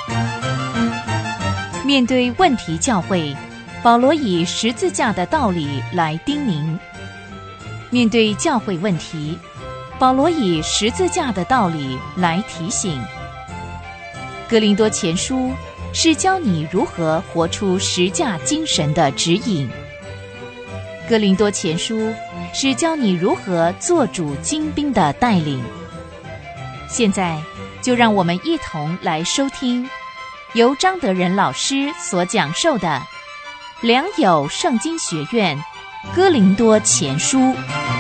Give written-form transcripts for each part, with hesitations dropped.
面对问题教诲，保罗以十字架的道理来叮咛；面对教诲问题，保罗以十字架的道理来提醒。哥林多前书是教你如何活出十架精神的指引。哥林多前书是教你如何做主精兵的带领。现在就让我们一同来收听由张德仁老师所讲授的良友圣经学院哥林多前书。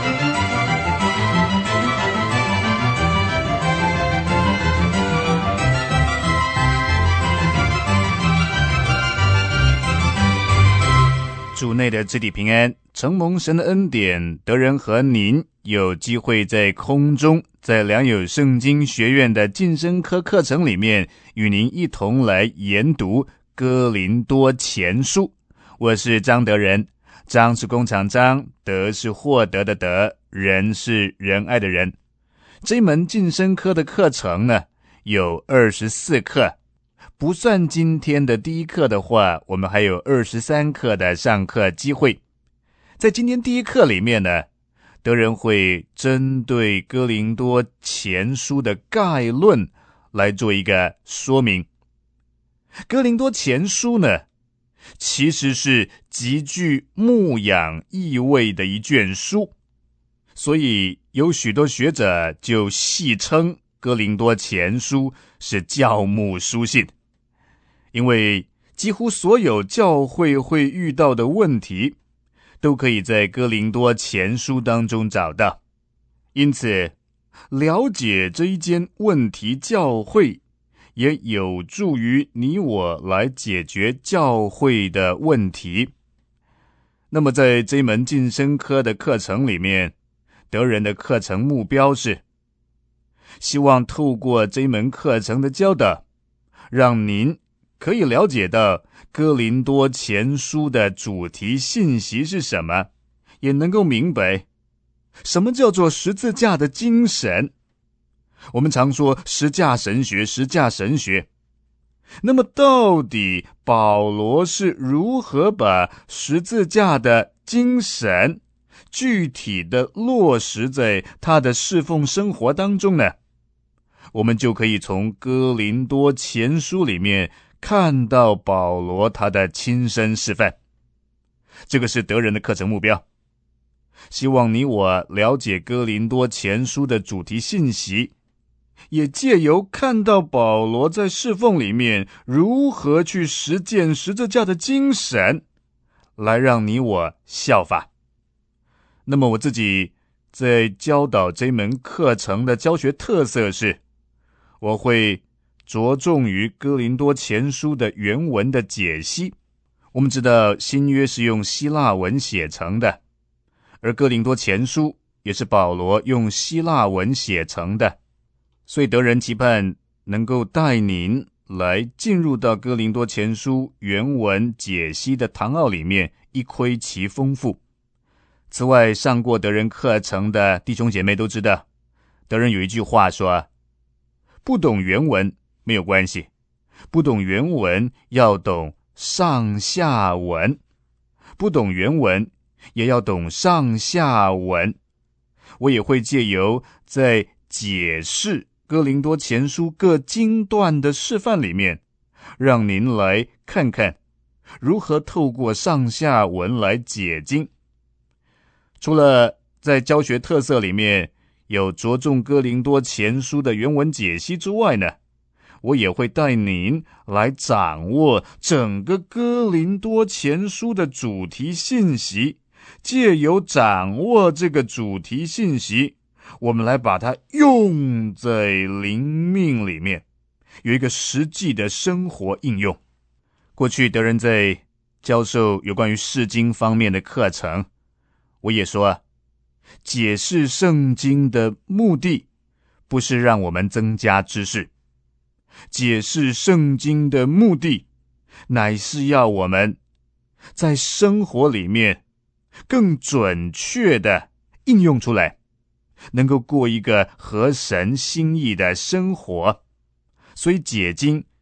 主内的肢体平安，承蒙神的恩典，德仁和您有机会在空中，在良友圣经学院的晋升科课程里面，与您一同来研读哥林多前书。我是张德仁，张是工厂张，德是获得的德，仁是仁爱的仁。这一门晋升科的课程呢，有24课。不算今天的第一课的话，我们还有23课的上课机会。在今天第一课里面呢，德仁会针对哥林多前书的概论来做一个说明。哥林多前书呢，其实是极具牧养意味的一卷书，所以有许多学者就戏称哥林多前书是教牧书信。因为几乎所有教会会遇到的问题都可以在哥林多前书当中找到，因此了解这一间问题教会也有助于你我来解决教会的问题。那么在这门晋升科的课程里面，德仁的课程目标是希望透过这门课程的教导，让您可以了解到哥林多前书的主题信息是什么，也能够明白什么叫做十字架的精神。我们常说十架神学，十架神学。那么到底保罗是如何把十字架的精神具体的落实在他的侍奉生活当中呢？我们就可以从哥林多前书里面看到保罗他的亲身示范。这个是德仁的课程目标，希望你我了解哥林多前书的主题信息，也借由看到保罗在侍奉里面如何去实践十字架的精神，来让你我效法。那么我自己在教导这门课程的教学特色是，我会着重于哥林多前书的原文的解析。我们知道新约是用希腊文写成的，而哥林多前书也是保罗用希腊文写成的，所以德仁期盼能够带您来进入到哥林多前书原文解析的堂奥里面，一窥其丰富。此外，上过德仁课程的弟兄姐妹都知道，德仁有一句话说，不懂原文没有关系，不懂原文要懂上下文，不懂原文也要懂上下文。我也会借由在解释哥林多前书各经段的示范里面，让您来看看如何透过上下文来解经。除了在教学特色里面有着重哥林多前书的原文解析之外呢，我也会带您来掌握整个哥林多前书的主题信息，借由掌握这个主题信息，我们来把它用在灵命里面，有一个实际的生活应用。过去德仁在教授有关于释经方面的课程，我也说，解释圣经的目的不是让我们增加知识，解释圣经的目的乃是要我们在生活里面更准确的应用出来，能够过一个合神心意的生活。所以解经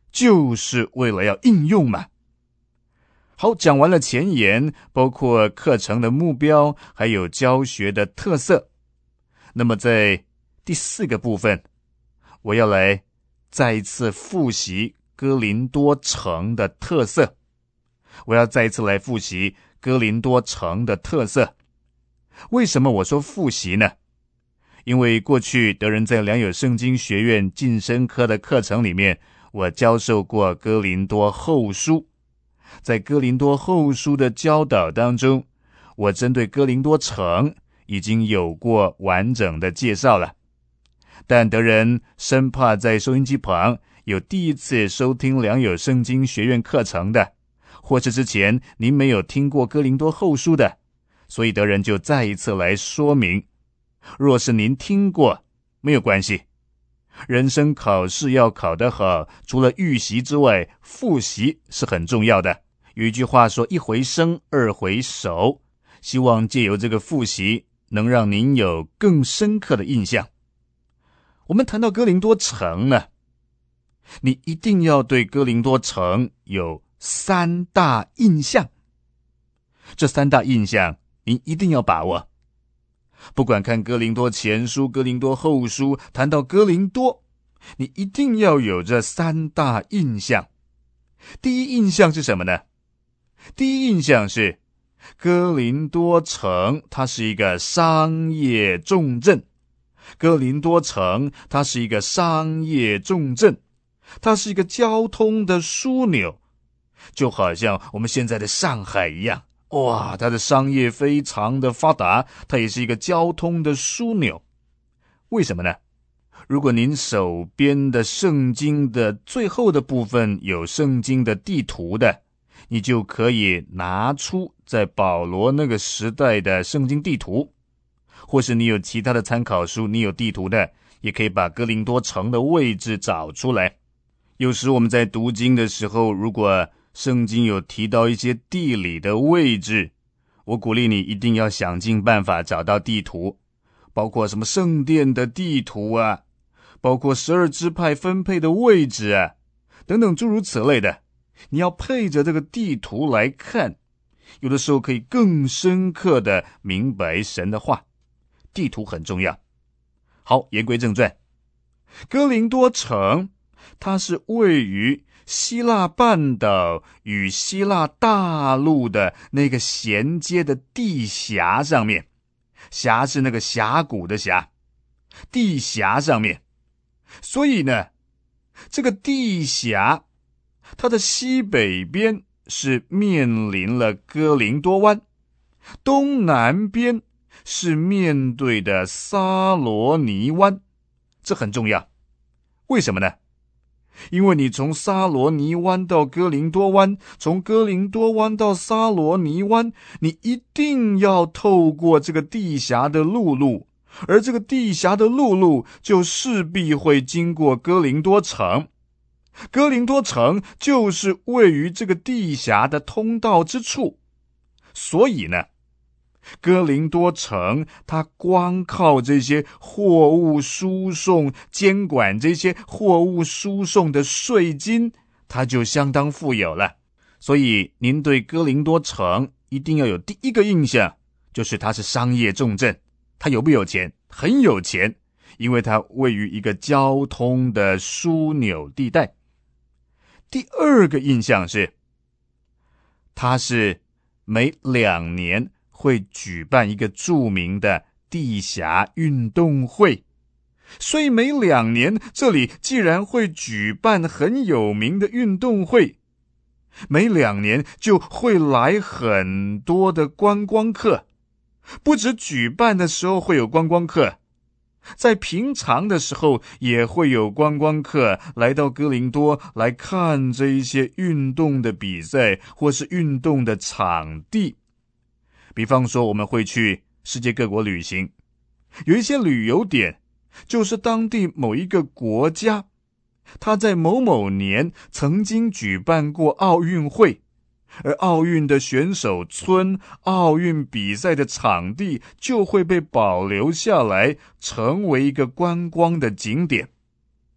就是为了要应用嘛。好，讲完了前言，包括课程的目标，还有教学的特色。那么在第4个部分，我要来再一次复习哥林多城的特色。我要再一次来复习哥林多城的特色。为什么我说复习呢？因为过去德仁在良友圣经学院晋升科的课程里面，我教授过哥林多后书。在哥林多后书的教导当中，我针对哥林多城已经有过完整的介绍了。但德仁生怕在收音机旁有第一次收听良友圣经学院课程的，或是之前您没有听过哥林多后书的，所以德仁就再一次来说明。若是您听过，没有关系。人生考试要考得好，除了预习之外，复习是很重要的。有一句话说，一回生，二回熟。希望借由这个复习，能让您有更深刻的印象。我们谈到哥林多城呢，你一定要对哥林多城有3大印象。这3大印象，您一定要把握。不管看哥林多前书、哥林多后书，谈到哥林多，你一定要有这3大印象。第一印象是什么呢？第一印象是哥林多城，它是一个商业重镇。哥林多城，它是一个商业重镇，它是一个交通的枢纽，就好像我们现在的上海一样。哇，它的商业非常的发达，它也是一个交通的枢纽。为什么呢？如果您手边的圣经的最后的部分有圣经的地图的，你就可以拿出在保罗那个时代的圣经地图，或是你有其他的参考书，你有地图的，也可以把哥林多城的位置找出来。有时我们在读经的时候，如果圣经有提到一些地理的位置，我鼓励你一定要想尽办法找到地图，包括什么圣殿的地图啊，包括12支派分配的位置啊，等等诸如此类的，你要配着这个地图来看，有的时候可以更深刻的明白神的话。地图很重要。好，言归正传，哥林多城它是位于希腊半岛与希腊大陆的那个衔接的地峡上面，峡是那个峡谷的峡，地峡上面。所以呢，这个地峡它的西北边是面临了哥林多湾，东南边是面对的撒罗尼湾。这很重要。为什么呢？因为你从撒罗尼湾到哥林多湾，从哥林多湾到撒罗尼湾，你一定要透过这个地峡的陆路，而这个地峡的陆路就势必会经过哥林多城。哥林多城就是位于这个地峡的通道之处。所以呢，哥林多城它光靠这些货物输送，监管这些货物输送的税金，它就相当富有了。所以您对哥林多城一定要有第一个印象，就是它是商业重镇。它有不有钱？很有钱，因为它位于一个交通的枢纽地带。第二个印象是，它是每2年会举办一个著名的地峡运动会。所以每2年这里既然会举办很有名的运动会，每2年就会来很多的观光客。不止举办的时候会有观光客，在平常的时候也会有观光客来到哥林多来看这一些运动的比赛或是运动的场地。比方说我们会去世界各国旅行，有一些旅游点就是当地某一个国家，他在某某年曾经举办过奥运会，而奥运的选手村、奥运比赛的场地就会被保留下来，成为一个观光的景点。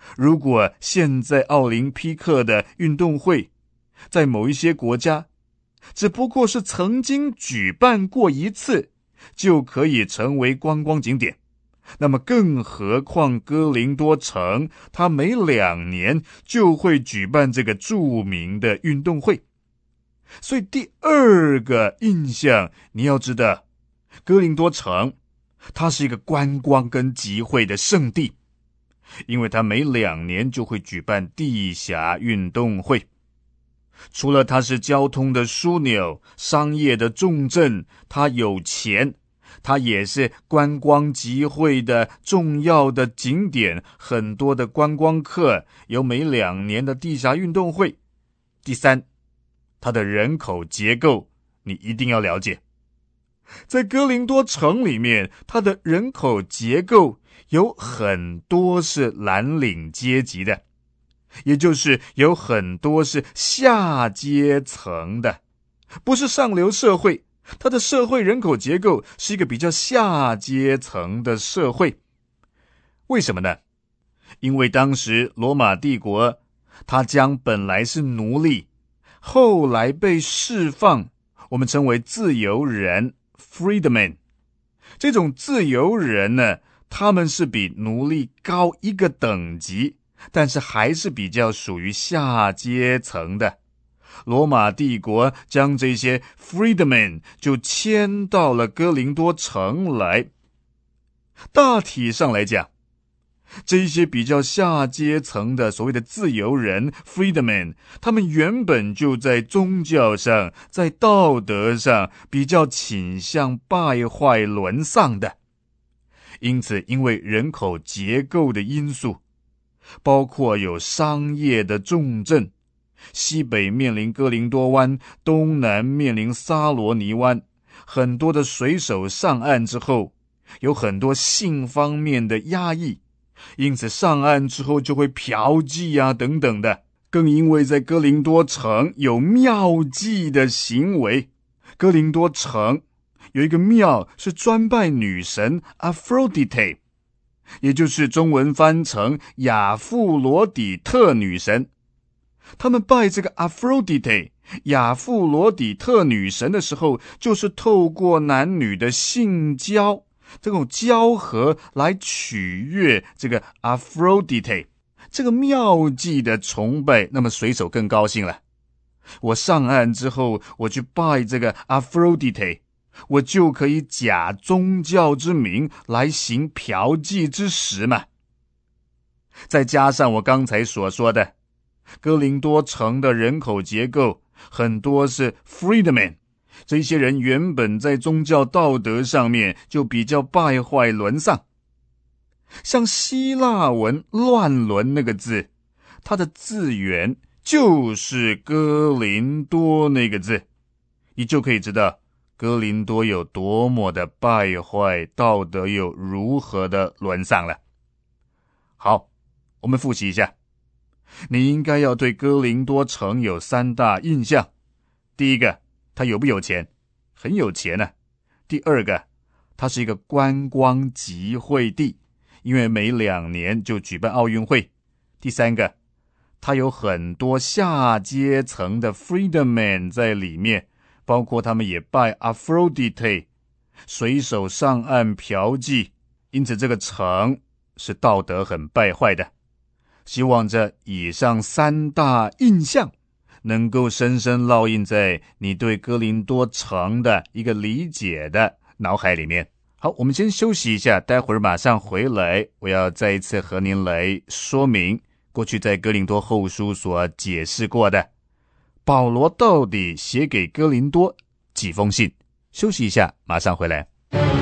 如果现在奥林匹克的运动会在某一些国家只不过是曾经举办过一次，就可以成为观光景点，那么更何况哥林多城，它每2年就会举办这个著名的运动会。所以第二个印象，你要知道，哥林多城它是一个观光跟集会的圣地，因为它每2年就会举办地峡运动会。除了它是交通的枢纽，商业的重镇，它有钱，它也是观光集会的重要的景点，很多的观光客，有每2年的地峡运动会。第三，它的人口结构你一定要了解。在哥林多城里面，它的人口结构有很多是蓝领阶级的，也就是有很多是下阶层的，不是上流社会，它的社会人口结构是一个比较下阶层的社会。为什么呢？因为当时罗马帝国它将本来是奴隶，后来被释放，我们称为自由人 freedman。 这种自由人呢，他们是比奴隶高一个等级，但是还是比较属于下阶层的。罗马帝国将这些 freedmen 就迁到了哥林多城来。大体上来讲，这些比较下阶层的所谓的自由人 freedmen， 他们原本就在宗教上，在道德上比较倾向败坏沦丧的。因此因为人口结构的因素，包括有商业的重镇，西北面临哥林多湾，东南面临撒罗尼湾，很多的水手上岸之后，有很多性方面的压抑，因此上岸之后就会嫖妓啊等等的。更因为在哥林多城有庙妓的行为，哥林多城有一个庙是专拜女神 Aphrodite， 也就是中文翻成亚富罗底特女神。他们拜这个 Aphrodite 亚富罗底特女神的时候，就是透过男女的性交，这种交合来取悦这个 Aphrodite。 这个庙妓的崇拜，那么水手更高兴了，我上岸之后，我去拜这个 Aphrodite， 我就可以假宗教之名来行嫖妓之实嘛。再加上我刚才所说的，哥林多城的人口结构很多是 freedmen， 这些人原本在宗教道德上面就比较败坏沦丧。像希腊文乱伦那个字，它的字源就是哥林多那个字，你就可以知道哥林多有多么的败坏，道德有如何的沦丧了。好，我们复习一下，你应该要对哥林多城有3大印象。第一个，它有不有钱？很有钱啊。第二个，它是一个观光集会地，因为每2年就举办奥运会。第三个，它有很多下阶层的 freedmen 在里面，包括他们也拜 Aphrodite， 水手上岸嫖妓，因此这个城是道德很败坏的。希望这以上3大印象能够深深烙印在你对哥林多城的一个理解的脑海里面。好，我们先休息一下，待会儿马上回来，我要再一次和您来说明过去在哥林多后书所解释过的，保罗到底写给哥林多几封信。休息一下，马上回来。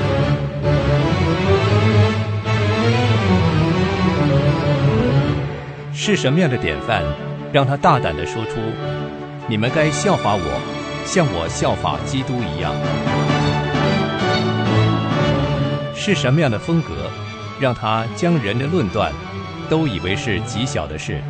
是什么样的典范，让他大胆地说出你们该效法我，像我效法基督一样？是什么样的风格，让他将人的论断都以为是极小的事？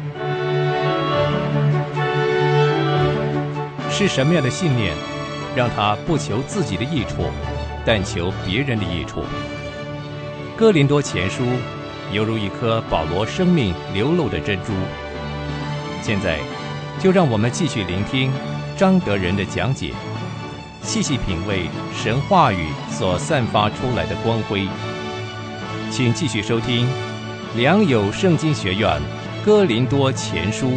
是什么样的信念，让他不求自己的益处，但求别人的益处？哥林多前书犹如一颗保罗生命流露的珍珠。现在，就让我们继续聆听张德仁的讲解，细细品味神话语所散发出来的光辉。请继续收听良友圣经学院哥林多前书。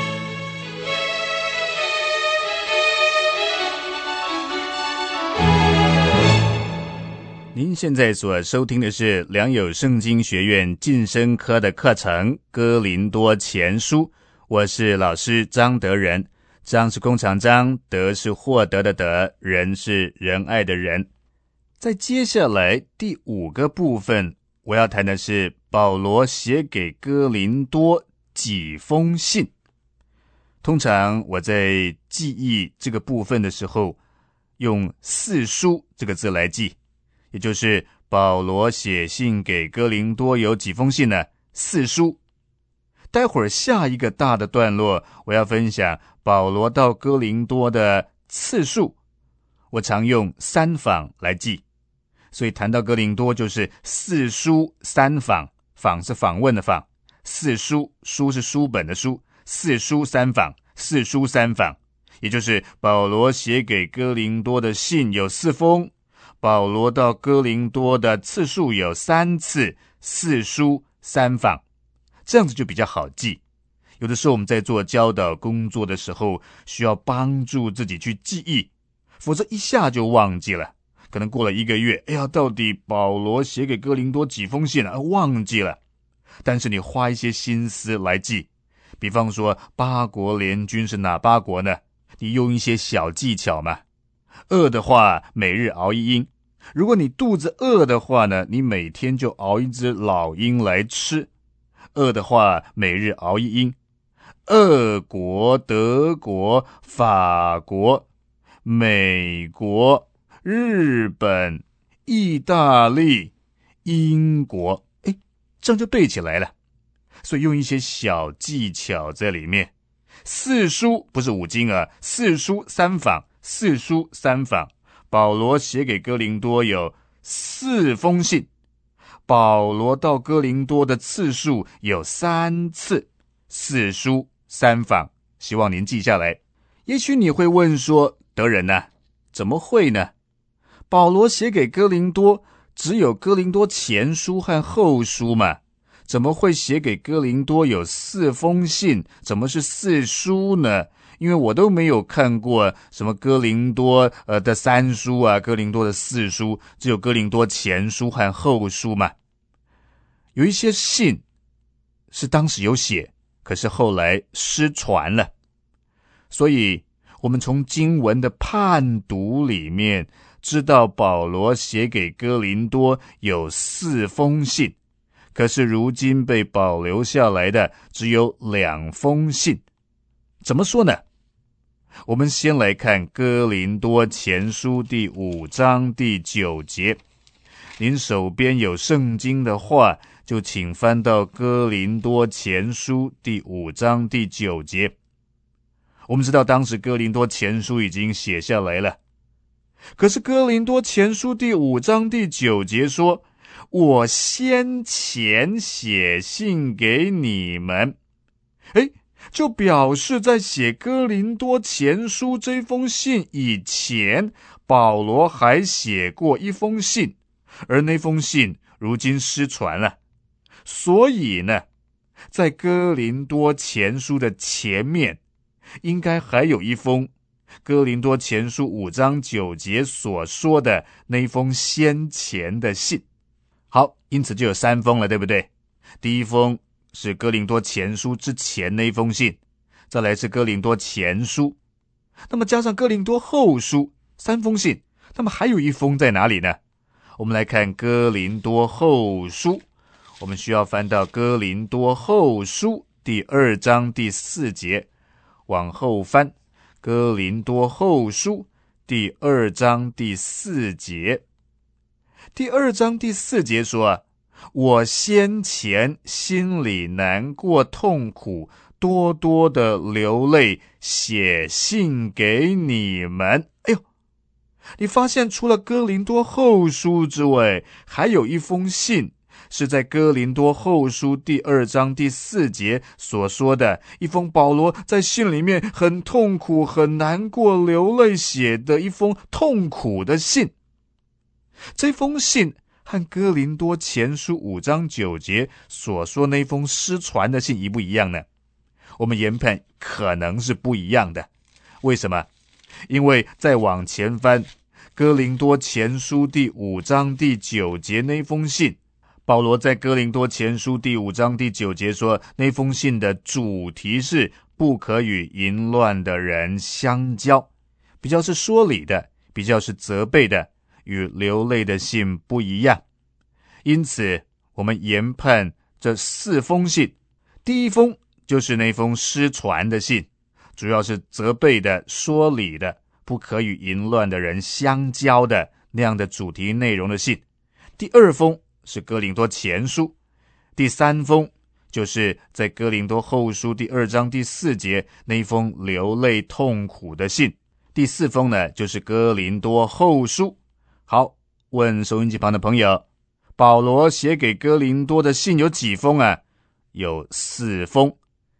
您现在所收听的是良友圣经学院晋升科的课程《哥林多前书》，我是老师张德仁。张是弓长张，德是获得的德，仁是仁爱的仁。在接下来第5个部分，我要谈的是保罗写给哥林多几封信。通常我在记忆这个部分的时候，用4书这个字来记，也就是保罗写信给哥林多有几封信呢？4书。待会儿下一个大的段落，我要分享保罗到哥林多的次数，我常用3访来记，所以谈到哥林多就是4书3访，访是访问的访，4书，书是书本的书，4书3访，4书3访，也就是保罗写给哥林多的信有4封，保罗到哥林多的次数有3次，4书3访，这样子就比较好记。有的时候我们在做教导工作的时候，需要帮助自己去记忆，否则一下就忘记了。可能过了1个月，到底保罗写给哥林多几封信啊？忘记了。但是你花一些心思来记，比方说8国联军是哪8国呢？你用一些小技巧嘛。饿的话，每日熬一鹰。如果你肚子饿的话呢，你每天就熬一只老鹰来吃。饿的话，每日熬一鹰。俄国、德国、法国、美国、日本、意大利、英国，这样就背起来了。所以用一些小技巧在里面。4书不是5经啊，4书3访，4书3访。保罗写给哥林多有4封信，保罗到哥林多的次数有3次，4书3访，希望您记下来。也许你会问说，德仁啊，怎么会呢？保罗写给哥林多只有哥林多前书和后书嘛，怎么会写给哥林多有4封信？怎么是4书呢？因为我都没有看过什么哥林多的3书啊，哥林多的4书，只有哥林多前书和后书嘛。有一些信是当时有写，可是后来失传了。所以我们从经文的判读里面知道保罗写给哥林多有4封信，可是如今被保留下来的只有2封信。怎么说呢？我们先来看哥林多前书第5章第9节。您手边有圣经的话，就请翻到哥林多前书第5章第9节。我们知道当时哥林多前书已经写下来了，可是哥林多前书第5章第9节说，我先前写信给你们。就表示在写哥林多前书这封信以前，保罗还写过一封信，而那封信如今失传了。所以呢，在哥林多前书的前面，应该还有一封哥林多前书5章9节所说的那封先前的信。好，因此就有3封了，对不对？第一封是哥林多前书之前那封信，再来是哥林多前书，那么加上哥林多后书3封信，那么还有一封在哪里呢？我们来看哥林多后书，我们需要翻到哥林多后书第2章第4节，往后翻，哥林多后书第2章第4节。第2章第4节说，我先前心里难过痛苦，多多的流泪，写信给你们。你发现除了哥林多后书之外，还有一封信是在哥林多后书第2章第4节所说的一封保罗在信里面很痛苦、很难过、流泪写的一封痛苦的信。这封信和哥林多前书5章9节所说那封失传的信一不一样呢？我们研判可能是不一样的。为什么？因为再往前翻哥林多前书第5章第9节那封信，保罗在哥林多前书第5章第9节说，那封信的主题是不可与淫乱的人相交，比较是说理的，比较是责备的，与流泪的信不一样。因此我们研判这4封信，第一封就是那封失传的信，主要是责备的、说理的，不可与淫乱的人相交的那样的主题内容的信。第2封是哥林多前书，第3封就是在哥林多后书第2章第4节那一封流泪痛苦的信。第4封呢，就是哥林多后书。好，问收音机旁的朋友，保罗写给哥林多的信有几封啊？有4封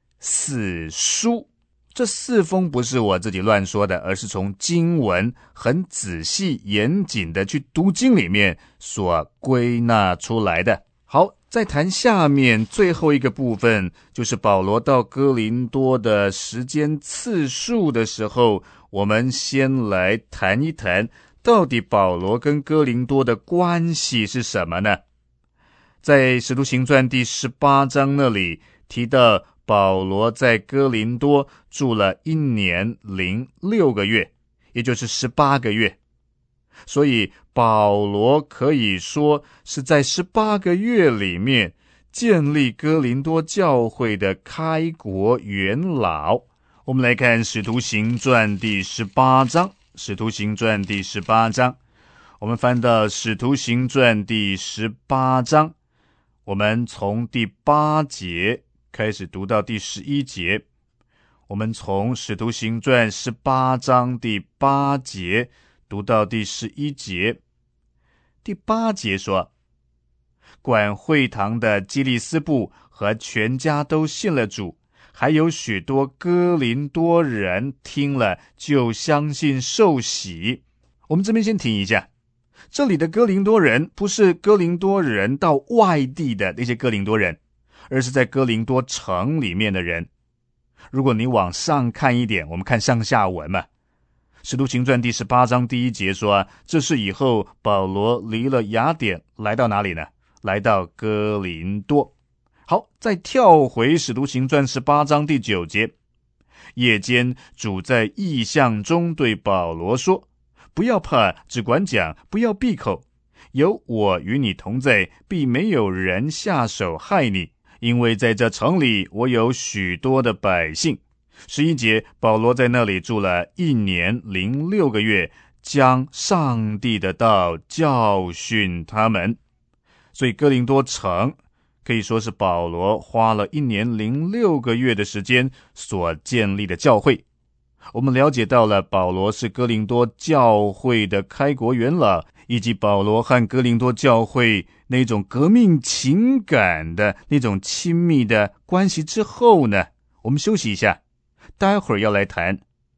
，4书。这4封不是我自己乱说的，而是从经文很仔细严谨的去读经里面所归纳出来的。好，再谈下面最后一个部分，就是保罗到哥林多的时间次数的时候，我们先来谈一谈到底保罗跟哥林多的关系是什么呢？在使徒行传第18章那里提到，保罗在哥林多住了1年零6个月，也就是18个月。所以保罗可以说是在18个月里面建立哥林多教会的开国元老。我们来看使徒行传第18章，使徒行传第18章，我们翻到使徒行传第18章，我们从第8节开始读到第11节。我们从使徒行传18章第8节读到第11节。第8节说，管会堂的基利斯布和全家都信了主，还有许多哥林多人听了就相信受洗。我们这边先停一下，这里的哥林多人不是哥林多人到外地的那些哥林多人，而是在哥林多城里面的人。如果你往上看一点，我们看上下文嘛。使徒行传第18章第1节说，这是以后保罗离了雅典，来到哪里呢？来到哥林多。好，再跳回使徒行传18章第9节，夜间主在异象中对保罗说，不要怕，只管讲，不要闭口，有我与你同在，必没有人下手害你，因为在这城里我有许多的百姓。11节，保罗在那里住了1年零6个月，将上帝的道教训他们。所以哥林多城可以说是保罗花了1年零6个月的时间所建立的教会。我们了解到了保罗是哥林多教会的开国元老，以及保罗和哥林多教会那种革命情感的那种亲密的关系之后呢，我们休息一下，待会儿要来谈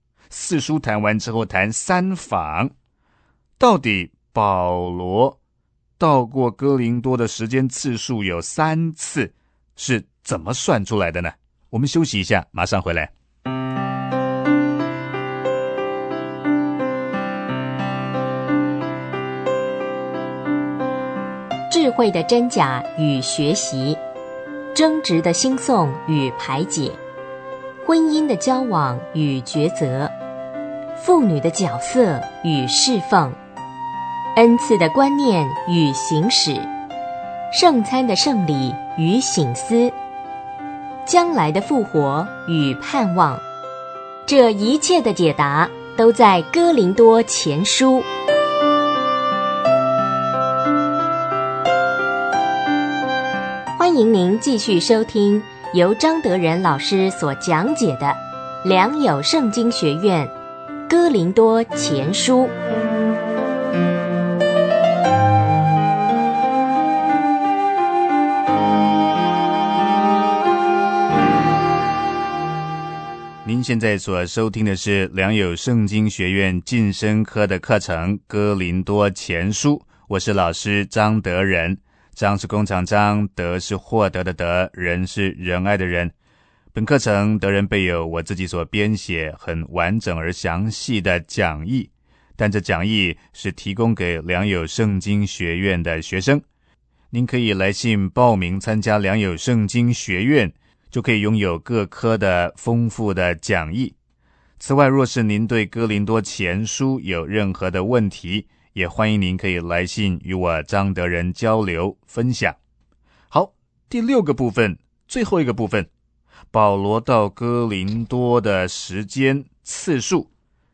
4书，谈完之后谈3访。到底保罗到过哥林多的时间次数有3次，是怎么算出来的呢？我们休息一下，马上回来。 智慧的真假与学习，争执的兴讼与排解，婚姻的交往与抉择，妇女的角色与侍奉，恩赐的观念与行使，圣餐的圣礼与省思，将来的复活与盼望，这一切的解答都在哥林多前书。欢迎您继续收听由张德仁老师所讲解的良友圣经学院哥林多前书。 您现在所收听的是良友圣经学院晋升科的课程《哥林多前书》，我是老师张德仁。张是工厂张，德是获得的德，仁是仁爱的仁。本课程德仁备有我自己所编写很完整而详细的讲义，但这讲义是提供给良友圣经学院的学生。您可以来信报名参加良友圣经学院，就可以拥有各科的丰富的讲义。此外，若是您对哥林多前书有任何的问题，也欢迎您可以来信与我张德仁交流分享。好，第6个部分，最后一个部分，保罗到哥林多的时间次数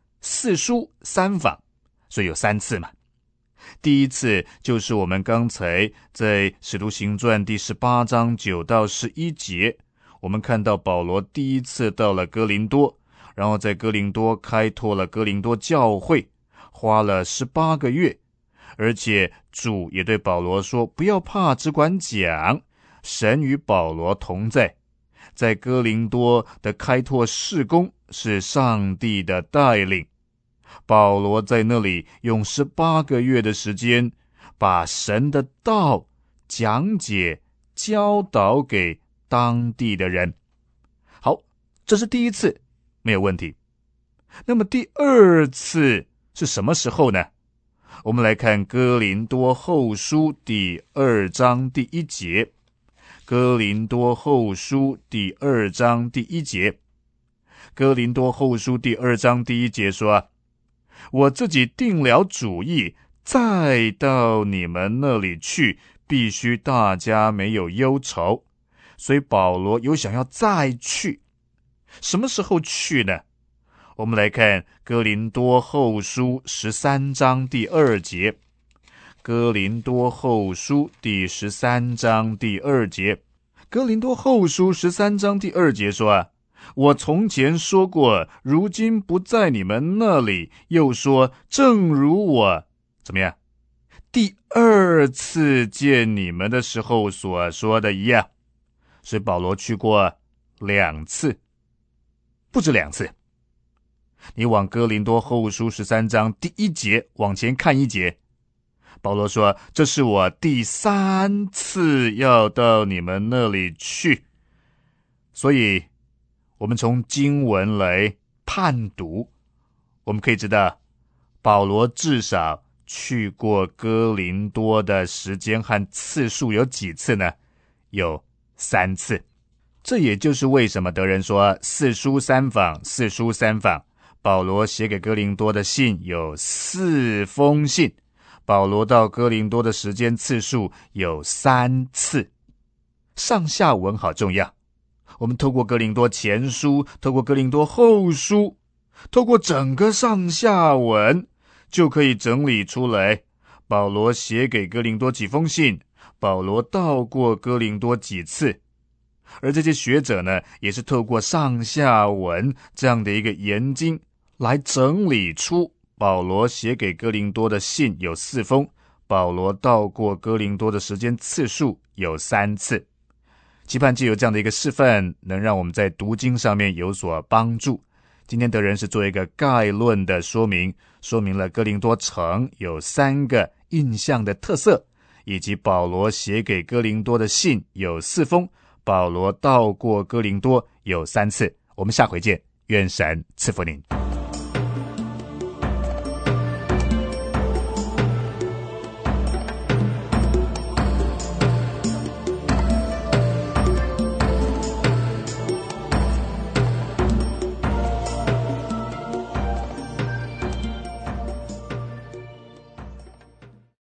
，4书3访，所以有3次嘛。第一次就是我们刚才在使徒行传第18章9到11节，我们看到保罗第一次到了哥林多，然后在哥林多开拓了哥林多教会，花了18个月，而且主也对保罗说，不要怕，只管讲，神与保罗同在。在哥林多的开拓事工是上帝的带领，保罗在那里用18个月的时间，把神的道讲解教导给当地的人。好，这是第一次，没有问题。那么第2次是什么时候呢？我们来看哥林多后书第2章第1节。哥林多后书第2章第1节。哥林多后书第2章第1节说，我自己定了主意，再到你们那里去，必须大家没有忧愁。所以保罗有想要再去，什么时候去呢？我们来看哥林多后书13章第2节。哥林多后书第13章第2节。哥林多后书13章第2节说，我从前说过，如今不在你们那里，又说，正如我怎么样，第2次见你们的时候所说的一样。所以保罗去过2次，不止2次。你往哥林多后书13章第1节往前看1节，保罗说，这是我第3次要到你们那里去。所以我们从经文来判读，我们可以知道保罗至少去过哥林多的时间和次数有几次呢？有3次。这也就是为什么德仁说4书3访，4书3访。保罗写给哥林多的信有4封信，保罗到哥林多的时间次数有3次。上下文好重要，我们透过哥林多前书，透过哥林多后书，透过整个上下文，就可以整理出来保罗写给哥林多几封信，保罗到过哥林多几次。而这些学者呢，也是透过上下文这样的一个研经，来整理出保罗写给哥林多的信有4封，保罗到过哥林多的时间次数有3次。期盼藉由这样的一个示范，能让我们在读经上面有所帮助。今天德仁是做一个概论的说明，说明了哥林多城有3个印象的特色，以及保罗写给哥林多的信有4封，保罗到过哥林多有3次。我们下回见，愿神赐福您。